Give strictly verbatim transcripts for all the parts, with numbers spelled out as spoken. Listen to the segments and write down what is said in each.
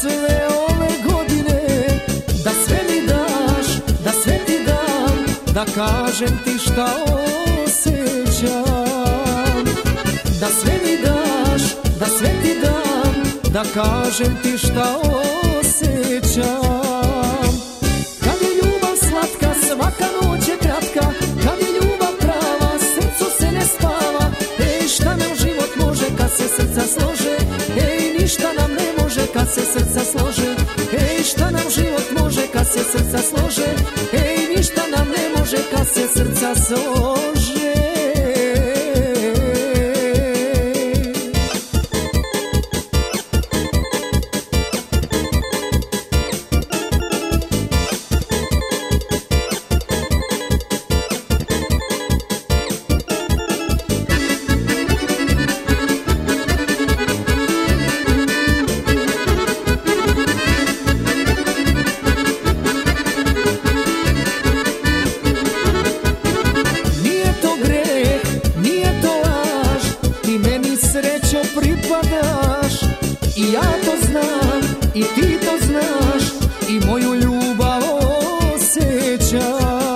sve ove godine, da sve mi daš, da sve ti dam, da kažem ti šta osjećam. Da sve mi daš, da sve ti dam, da kažem ti šta osjećam. Kad je ljubav slatka, svaka noć je kratka, kad je ljubav prava, srcu se ne spava. Ej, šta nam život može kad se srca slože, ej, ništa nam ne može kad se srca slože. Ej, šta nam život može kad se srca slože, ej, ništa nam ne može kad se srca slože. Pripadaš i ja to znam i ti to znaš i moju ljubav osjećaš.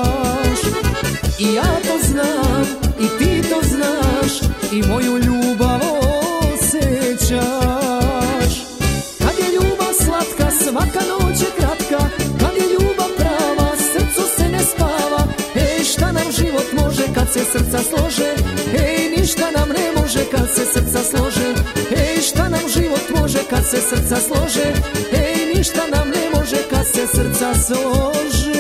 I ja to znam i ti to znaš i moju ljubav osjećaš. Kad je ljubav slatka, svaka noć je kratka, kad je ljubav prava, srcu se ne spava. Ej, šta nam život može kad se srca slože, ej, ništa nam ne može kad se srca slože. Ej, šta nam život može kad se srca slože, ej, ništa nam ne može kad se srca slože.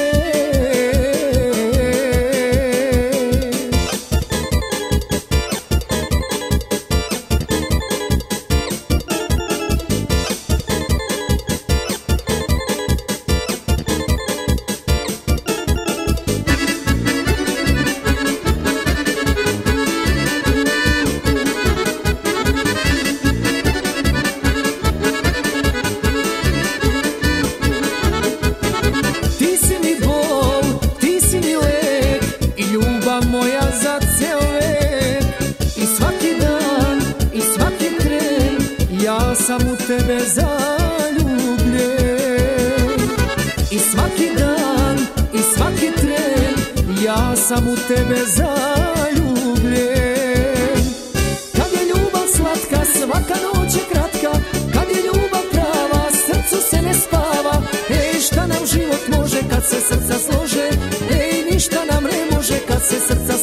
Moja za cijel vek i svaki dan i svaki tren ja sam u tebe zaljubljen. I svaki dan i svaki tren ja sam u tebe zaljubljen. Kad je ljubav slatka, svaka noć je kratka, kad je ljubav prava, srcu se ne spava. Ej, šta nam život može kad se srca slože, ej, ništa nam ne može kad se srca